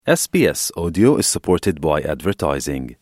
SBS Audio is supported by advertising.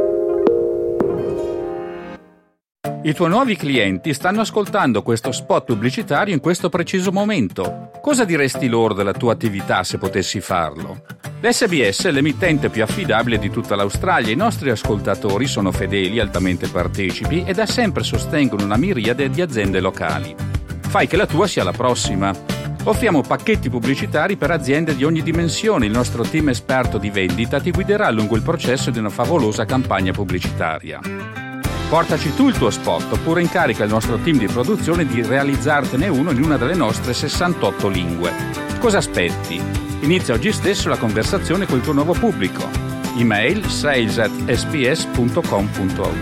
I tuoi nuovi clienti stanno ascoltando questo spot pubblicitario in questo preciso momento. Cosa diresti loro della tua attività se potessi farlo? L'SBS è l'emittente più affidabile di tutta l'Australia. I nostri ascoltatori sono fedeli, altamente partecipi e da sempre sostengono una miriade di aziende locali. Fai che la tua sia la prossima. Offriamo pacchetti pubblicitari per aziende di ogni dimensione. Il nostro team esperto di vendita ti guiderà lungo il processo di una favolosa campagna pubblicitaria. Portaci tu il tuo spot oppure incarica il nostro team di produzione di realizzartene uno in una delle nostre 68 lingue. Cosa aspetti? Inizia oggi stesso la conversazione con il tuo nuovo pubblico. Email sales@sbs.com.au.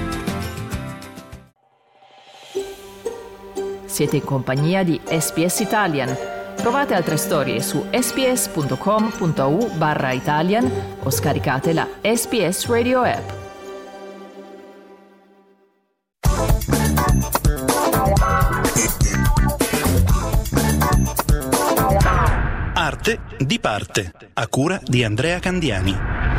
Siete in compagnia di SBS Italian. Trovate altre storie su sbs.com.au/Italian o scaricate la SBS Radio app. Arte di parte, a cura di Andrea Candiani.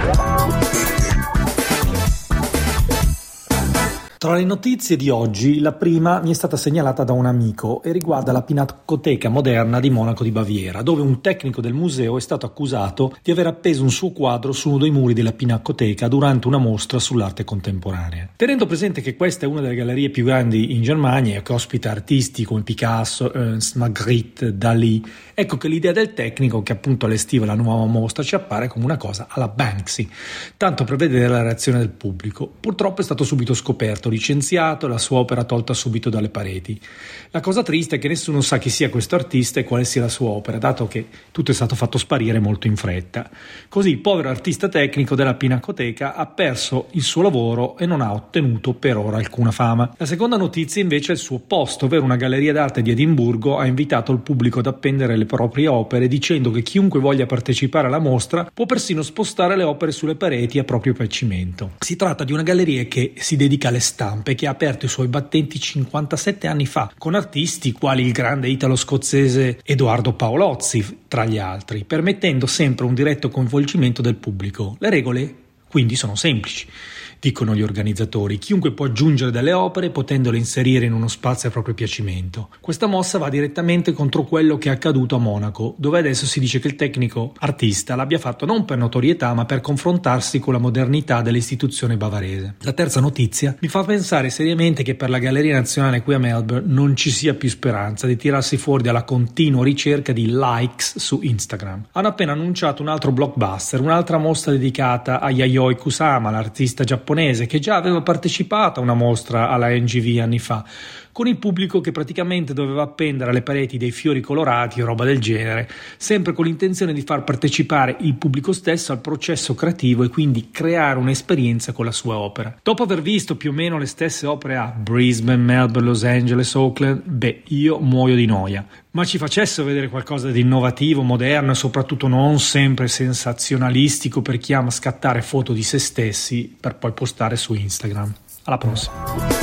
Tra le notizie di oggi, la prima mi è stata segnalata da un amico e riguarda la Pinacoteca moderna di Monaco di Baviera, dove un tecnico del museo è stato accusato di aver appeso un suo quadro su uno dei muri della Pinacoteca durante una mostra sull'arte contemporanea. Tenendo presente che questa è una delle gallerie più grandi in Germania e che ospita artisti come Picasso, Ernst, Magritte, Dalì, ecco che l'idea del tecnico che appunto allestiva la nuova mostra ci appare come una cosa alla Banksy, tanto per vedere la reazione del pubblico. Purtroppo è stato subito scoperto, licenziato e la sua opera tolta subito dalle pareti. La cosa triste è che nessuno sa chi sia questo artista e quale sia la sua opera, dato che tutto è stato fatto sparire molto in fretta. Così il povero artista tecnico della Pinacoteca ha perso il suo lavoro e non ha ottenuto per ora alcuna fama. La seconda notizia invece è il suo opposto, ovvero una galleria d'arte di Edimburgo ha invitato il pubblico ad appendere le proprie opere dicendo che chiunque voglia partecipare alla mostra può persino spostare le opere sulle pareti a proprio piacimento. Si tratta di una galleria che si dedica alle stampe, che ha aperto i suoi battenti 57 anni fa, con artisti quali il grande italo-scozzese Edoardo Paolozzi, tra gli altri, permettendo sempre un diretto coinvolgimento del pubblico. Le regole quindi sono semplici, dicono gli organizzatori. Chiunque può aggiungere delle opere potendole inserire in uno spazio a proprio piacimento. Questa mossa va direttamente contro quello che è accaduto a Monaco, dove adesso si dice che il tecnico artista l'abbia fatto non per notorietà ma per confrontarsi con la modernità dell'istituzione bavarese. La terza notizia mi fa pensare seriamente che per la Galleria Nazionale qui a Melbourne non ci sia più speranza di tirarsi fuori dalla continua ricerca di likes su Instagram. Hanno appena annunciato un altro blockbuster, un'altra mostra dedicata a Yayoi Kusama, l'artista giapponese che già aveva partecipato a una mostra alla NGV anni fa, con il pubblico che praticamente doveva appendere alle pareti dei fiori colorati o roba del genere, sempre con l'intenzione di far partecipare il pubblico stesso al processo creativo e quindi creare un'esperienza con la sua opera. Dopo aver visto più o meno le stesse opere a Brisbane, Melbourne, Los Angeles, Auckland, io muoio di noia. Ma ci facessero vedere qualcosa di innovativo, moderno e soprattutto non sempre sensazionalistico per chi ama scattare foto di se stessi per poi postare su Instagram. Alla prossima.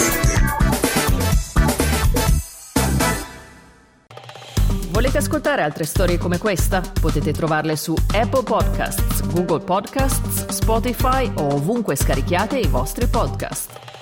Volete ascoltare altre storie come questa? Potete trovarle su Apple Podcasts, Google Podcasts, Spotify o ovunque scarichiate i vostri podcast.